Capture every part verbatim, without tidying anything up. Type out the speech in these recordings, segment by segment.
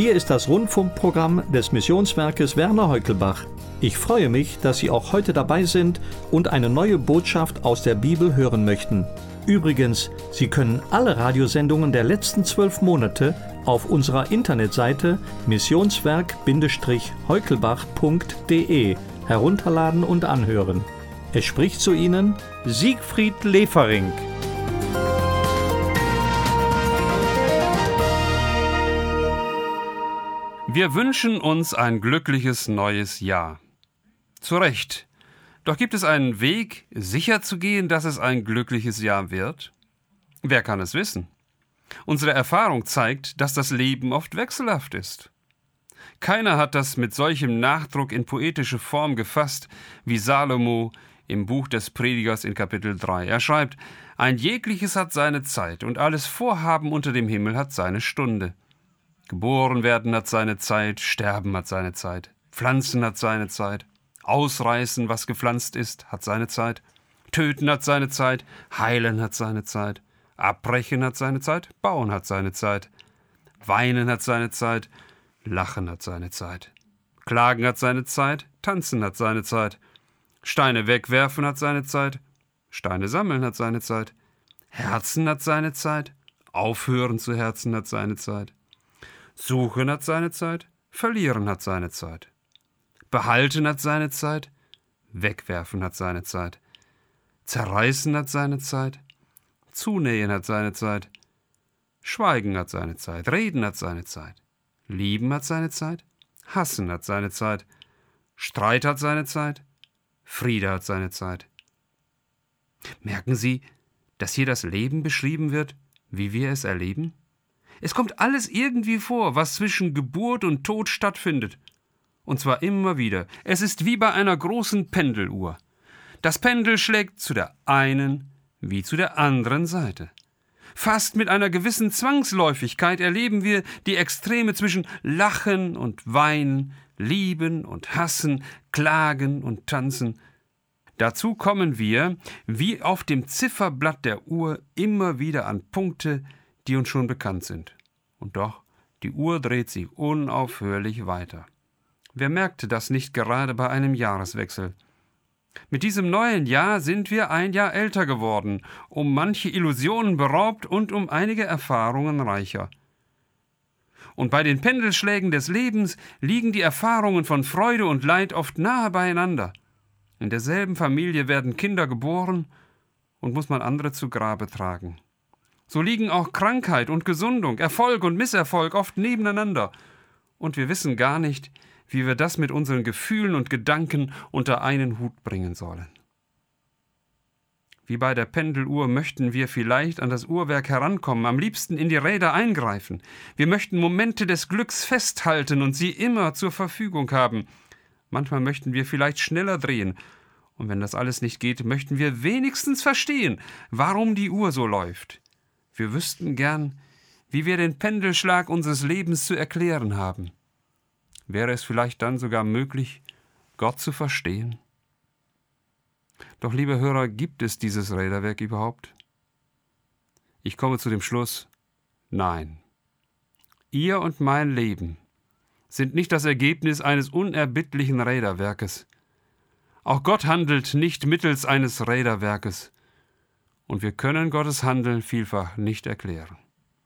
Hier ist das Rundfunkprogramm des Missionswerkes Werner Heukelbach. Ich freue mich, dass Sie auch heute dabei sind und eine neue Botschaft aus der Bibel hören möchten. Übrigens, Sie können alle Radiosendungen der letzten zwölf Monate auf unserer Internetseite missionswerk heukelbach punkt de herunterladen und anhören. Es spricht zu Ihnen Siegfried Lefering. Wir wünschen uns ein glückliches neues Jahr. Zu Recht. Doch gibt es einen Weg, sicher zu gehen, dass es ein glückliches Jahr wird? Wer kann es wissen? Unsere Erfahrung zeigt, dass das Leben oft wechselhaft ist. Keiner hat das mit solchem Nachdruck in poetische Form gefasst, wie Salomo im Buch des Predigers in Kapitel drei. Er schreibt: Ein jegliches hat seine Zeit, und alles Vorhaben unter dem Himmel hat seine Stunde. Geboren werden hat seine Zeit, sterben hat seine Zeit, pflanzen hat seine Zeit, ausreißen, was gepflanzt ist, hat seine Zeit, töten hat seine Zeit, heilen hat seine Zeit, abbrechen hat seine Zeit, bauen hat seine Zeit, weinen hat seine Zeit, lachen hat seine Zeit, klagen hat seine Zeit, tanzen hat seine Zeit, Steine wegwerfen hat seine Zeit, Steine sammeln hat seine Zeit, Herzen hat seine Zeit, aufhören zu herzen hat seine Zeit, suchen hat seine Zeit, verlieren hat seine Zeit, behalten hat seine Zeit, wegwerfen hat seine Zeit, zerreißen hat seine Zeit, zunähen hat seine Zeit, schweigen hat seine Zeit, reden hat seine Zeit, lieben hat seine Zeit, hassen hat seine Zeit, Streit hat seine Zeit, Friede hat seine Zeit. Merken Sie, dass hier das Leben beschrieben wird, wie wir es erleben? Es kommt alles irgendwie vor, was zwischen Geburt und Tod stattfindet. Und zwar immer wieder. Es ist wie bei einer großen Pendeluhr. Das Pendel schlägt zu der einen wie zu der anderen Seite. Fast mit einer gewissen Zwangsläufigkeit erleben wir die Extreme zwischen Lachen und Weinen, Lieben und Hassen, Klagen und Tanzen. Dazu kommen wir, wie auf dem Zifferblatt der Uhr, immer wieder an Punkte, die uns schon bekannt sind. Und doch, die Uhr dreht sich unaufhörlich weiter. Wer merkte das nicht gerade bei einem Jahreswechsel? Mit diesem neuen Jahr sind wir ein Jahr älter geworden, um manche Illusionen beraubt und um einige Erfahrungen reicher. Und bei den Pendelschlägen des Lebens liegen die Erfahrungen von Freude und Leid oft nahe beieinander. In derselben Familie werden Kinder geboren und muss man andere zu Grabe tragen. So liegen auch Krankheit und Gesundung, Erfolg und Misserfolg oft nebeneinander. Und wir wissen gar nicht, wie wir das mit unseren Gefühlen und Gedanken unter einen Hut bringen sollen. Wie bei der Pendeluhr möchten wir vielleicht an das Uhrwerk herankommen, am liebsten in die Räder eingreifen. Wir möchten Momente des Glücks festhalten und sie immer zur Verfügung haben. Manchmal möchten wir vielleicht schneller drehen. Und wenn das alles nicht geht, möchten wir wenigstens verstehen, warum die Uhr so läuft. Wir wüssten gern, wie wir den Pendelschlag unseres Lebens zu erklären haben. Wäre es vielleicht dann sogar möglich, Gott zu verstehen? Doch, liebe Hörer, gibt es dieses Räderwerk überhaupt? Ich komme zu dem Schluss: Nein. Ihr und mein Leben sind nicht das Ergebnis eines unerbittlichen Räderwerkes. Auch Gott handelt nicht mittels eines Räderwerkes. Und wir können Gottes Handeln vielfach nicht erklären.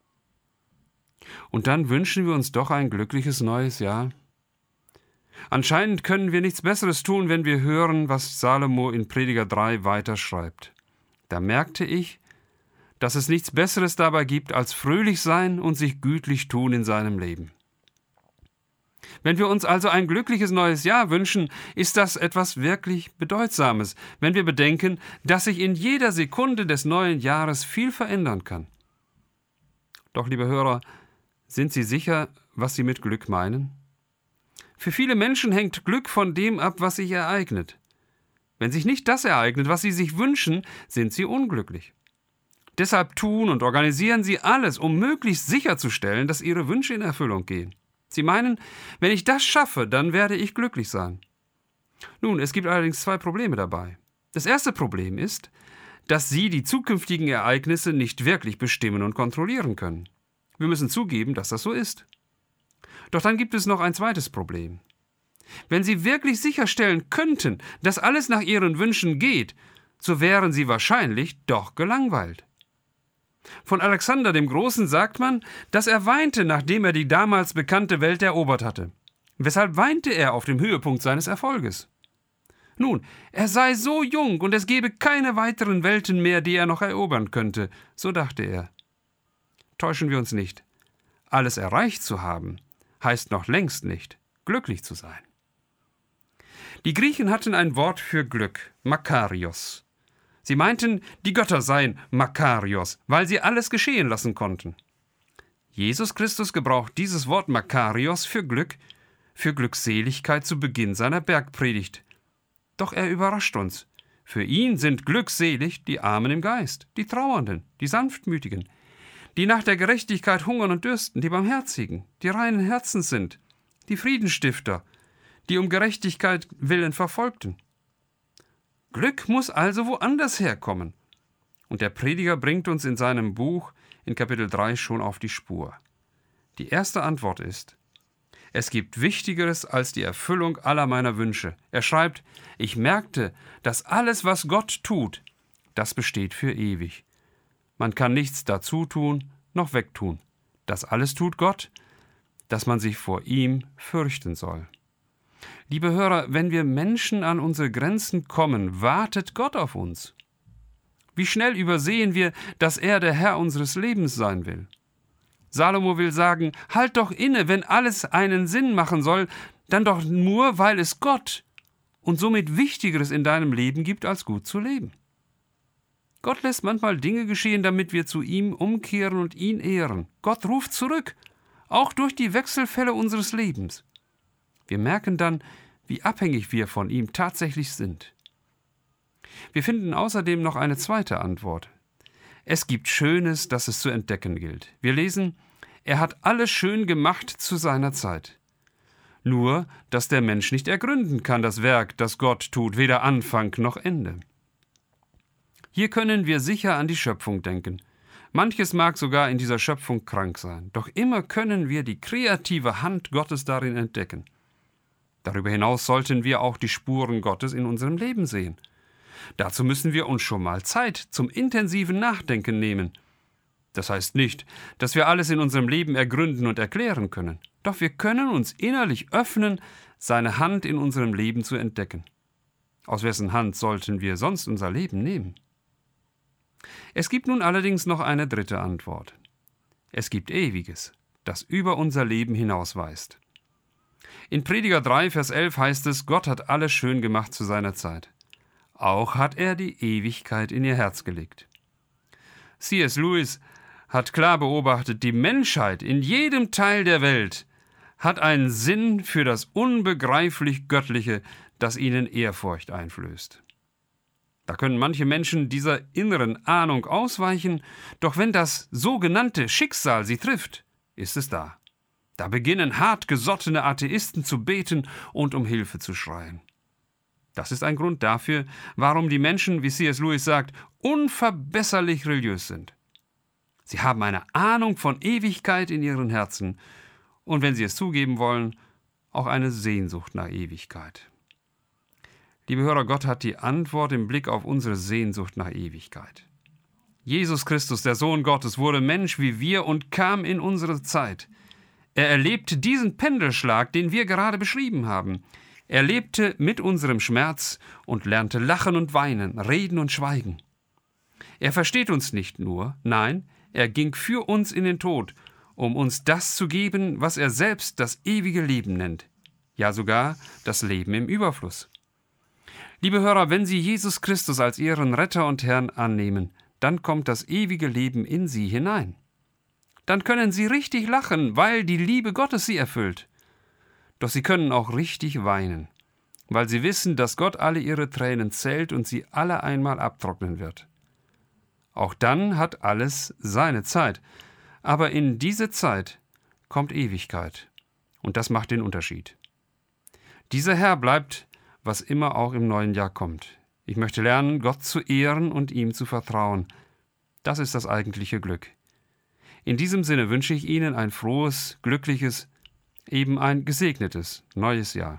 Und dann wünschen wir uns doch ein glückliches neues Jahr. Anscheinend können wir nichts Besseres tun, wenn wir hören, was Salomo in Prediger drei weiterschreibt. Da merkte ich, dass es nichts Besseres dabei gibt, als fröhlich sein und sich gütlich tun in seinem Leben. Wenn wir uns also ein glückliches neues Jahr wünschen, ist das etwas wirklich Bedeutsames, wenn wir bedenken, dass sich in jeder Sekunde des neuen Jahres viel verändern kann. Doch, liebe Hörer, sind Sie sicher, was Sie mit Glück meinen? Für viele Menschen hängt Glück von dem ab, was sich ereignet. Wenn sich nicht das ereignet, was sie sich wünschen, sind sie unglücklich. Deshalb tun und organisieren sie alles, um möglichst sicherzustellen, dass ihre Wünsche in Erfüllung gehen. Sie meinen, wenn ich das schaffe, dann werde ich glücklich sein. Nun, es gibt allerdings zwei Probleme dabei. Das erste Problem ist, dass sie die zukünftigen Ereignisse nicht wirklich bestimmen und kontrollieren können. Wir müssen zugeben, dass das so ist. Doch dann gibt es noch ein zweites Problem. Wenn Sie wirklich sicherstellen könnten, dass alles nach Ihren Wünschen geht, so wären Sie wahrscheinlich doch gelangweilt. Von Alexander dem Großen sagt man, dass er weinte, nachdem er die damals bekannte Welt erobert hatte. Weshalb weinte er auf dem Höhepunkt seines Erfolges? Nun, er sei so jung und es gebe keine weiteren Welten mehr, die er noch erobern könnte, so dachte er. Täuschen wir uns nicht. Alles erreicht zu haben, heißt noch längst nicht, glücklich zu sein. Die Griechen hatten ein Wort für Glück, Makarios. Sie meinten, die Götter seien Makarios, weil sie alles geschehen lassen konnten. Jesus Christus gebraucht dieses Wort Makarios für Glück, für Glückseligkeit zu Beginn seiner Bergpredigt. Doch er überrascht uns. Für ihn sind glückselig die Armen im Geist, die Trauernden, die Sanftmütigen, die nach der Gerechtigkeit hungern und dürsten, die Barmherzigen, die reinen Herzens sind, die Friedensstifter, die um Gerechtigkeit willen Verfolgten. Glück muss also woanders herkommen. Und der Prediger bringt uns in seinem Buch in Kapitel drei schon auf die Spur. Die erste Antwort ist: Es gibt Wichtigeres als die Erfüllung aller meiner Wünsche. Er schreibt: Ich merkte, dass alles, was Gott tut, das besteht für ewig. Man kann nichts dazu tun, noch wegtun. Das alles tut Gott, dass man sich vor ihm fürchten soll. Liebe Hörer, wenn wir Menschen an unsere Grenzen kommen, wartet Gott auf uns. Wie schnell übersehen wir, dass er der Herr unseres Lebens sein will. Salomo will sagen, halt doch inne, wenn alles einen Sinn machen soll, dann doch nur, weil es Gott und somit Wichtigeres in deinem Leben gibt, als gut zu leben. Gott lässt manchmal Dinge geschehen, damit wir zu ihm umkehren und ihn ehren. Gott ruft zurück, auch durch die Wechselfälle unseres Lebens. Wir merken dann, wie abhängig wir von ihm tatsächlich sind. Wir finden außerdem noch eine zweite Antwort. Es gibt Schönes, das es zu entdecken gilt. Wir lesen, er hat alles schön gemacht zu seiner Zeit. Nur, dass der Mensch nicht ergründen kann das Werk, das Gott tut, weder Anfang noch Ende. Hier können wir sicher an die Schöpfung denken. Manches mag sogar in dieser Schöpfung krank sein, doch immer können wir die kreative Hand Gottes darin entdecken. Darüber hinaus sollten wir auch die Spuren Gottes in unserem Leben sehen. Dazu müssen wir uns schon mal Zeit zum intensiven Nachdenken nehmen. Das heißt nicht, dass wir alles in unserem Leben ergründen und erklären können. Doch wir können uns innerlich öffnen, seine Hand in unserem Leben zu entdecken. Aus wessen Hand sollten wir sonst unser Leben nehmen? Es gibt nun allerdings noch eine dritte Antwort. Es gibt Ewiges, das über unser Leben hinausweist. In Prediger drei, Vers elf heißt es, Gott hat alles schön gemacht zu seiner Zeit. Auch hat er die Ewigkeit in ihr Herz gelegt. C S Lewis hat klar beobachtet, die Menschheit in jedem Teil der Welt hat einen Sinn für das unbegreiflich Göttliche, das ihnen Ehrfurcht einflößt. Da können manche Menschen dieser inneren Ahnung ausweichen, doch wenn das sogenannte Schicksal sie trifft, ist es da. Da beginnen hartgesottene Atheisten zu beten und um Hilfe zu schreien. Das ist ein Grund dafür, warum die Menschen, wie C S Lewis sagt, unverbesserlich religiös sind. Sie haben eine Ahnung von Ewigkeit in ihren Herzen und, wenn sie es zugeben wollen, auch eine Sehnsucht nach Ewigkeit. Liebe Hörer, Gott hat die Antwort im Blick auf unsere Sehnsucht nach Ewigkeit. Jesus Christus, der Sohn Gottes, wurde Mensch wie wir und kam in unsere Zeit. Er erlebte diesen Pendelschlag, den wir gerade beschrieben haben. Er lebte mit unserem Schmerz und lernte lachen und weinen, reden und schweigen. Er versteht uns nicht nur, nein, er ging für uns in den Tod, um uns das zu geben, was er selbst das ewige Leben nennt, ja sogar das Leben im Überfluss. Liebe Hörer, wenn Sie Jesus Christus als Ihren Retter und Herrn annehmen, dann kommt das ewige Leben in Sie hinein. Dann können Sie richtig lachen, weil die Liebe Gottes Sie erfüllt. Doch Sie können auch richtig weinen, weil Sie wissen, dass Gott alle Ihre Tränen zählt und sie alle einmal abtrocknen wird. Auch dann hat alles seine Zeit, aber in diese Zeit kommt Ewigkeit, und das macht den Unterschied. Dieser Herr bleibt, was immer auch im neuen Jahr kommt. Ich möchte lernen, Gott zu ehren und ihm zu vertrauen. Das ist das eigentliche Glück. In diesem Sinne wünsche ich Ihnen ein frohes, glückliches eben ein gesegnetes neues Jahr.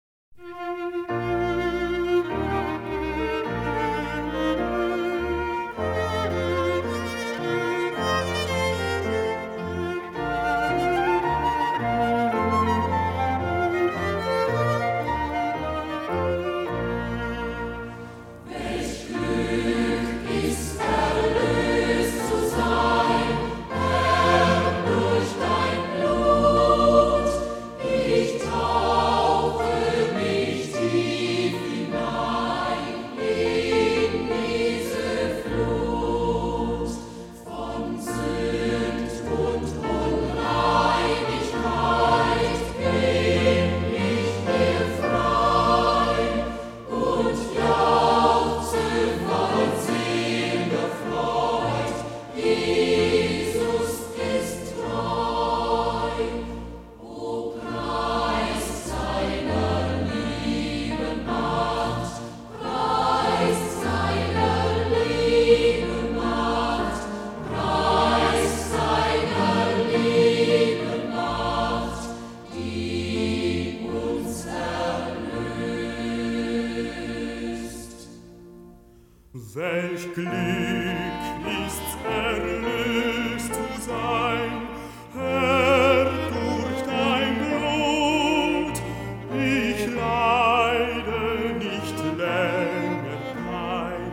Welch Glück ist's, erlöst zu sein, Herr, durch dein Blut. Ich leide nicht länger Pein,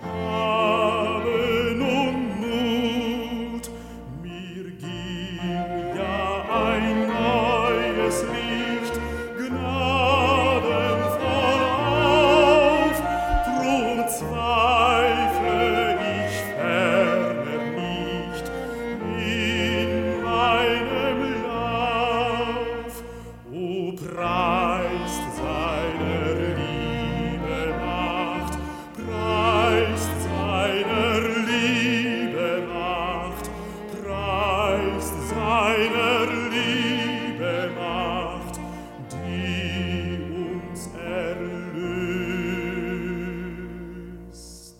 habe nun Mut. Mir ging ja ein neues Licht, Gnaden vorauf, drum zweifle ich ferner nicht in meinem Lauf. O preist seiner Liebe Macht, preist seiner Liebe Macht, preist seiner Liebe Macht, die uns erlöst.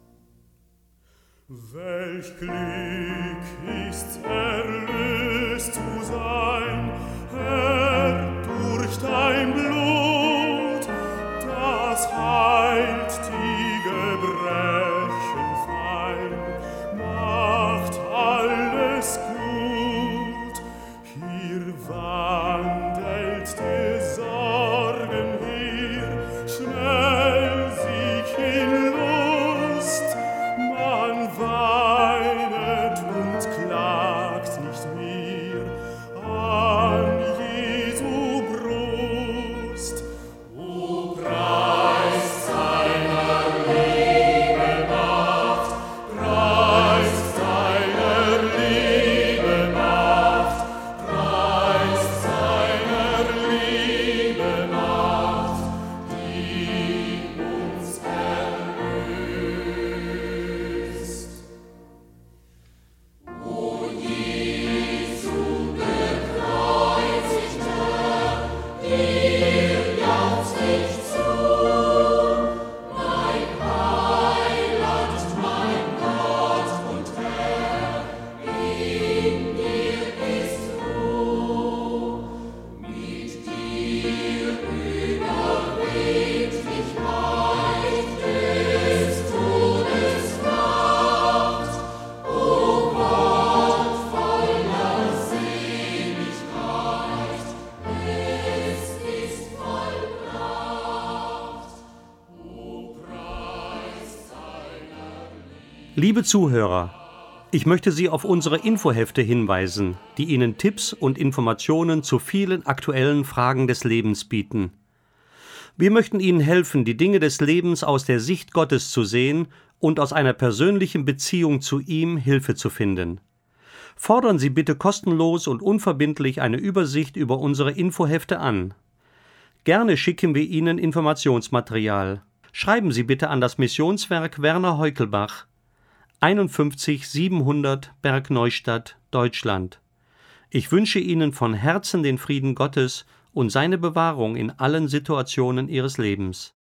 Welch Glück ist's, erlöst zu sein, Herr, durch dein Blut, das heilt die Gebrechen fein, macht alles gut. Hier wandelt die Sorgen hier, schnell sich in Lust, man weinet und klagt nicht mehr an Jesu Brust. O preist seiner Liebe Macht, preist seiner Liebe Macht, preist seiner Liebe Macht, die uns erlöst. O Jesu Gekreuzigter, dir jauchzt ich zu, mein Heiland, mein Gott und Herr, in dir ist Ruhe, mit dir überwindt mich Leid des Todes Macht. O Gott voller Seligkeit, es ist vollbracht. O preist seiner Liebe Zuhörer, ich möchte Sie auf unsere Infohefte hinweisen, die Ihnen Tipps und Informationen zu vielen aktuellen Fragen des Lebens bieten. Wir möchten Ihnen helfen, die Dinge des Lebens aus der Sicht Gottes zu sehen und aus einer persönlichen Beziehung zu ihm Hilfe zu finden. Fordern Sie bitte kostenlos und unverbindlich eine Übersicht über unsere Infohefte an. Gerne schicken wir Ihnen Informationsmaterial. Schreiben Sie bitte an das Missionswerk Werner Heukelbach, einundfünfzig siebenhundert Bergneustadt, Deutschland. Ich wünsche Ihnen von Herzen den Frieden Gottes und seine Bewahrung in allen Situationen Ihres Lebens.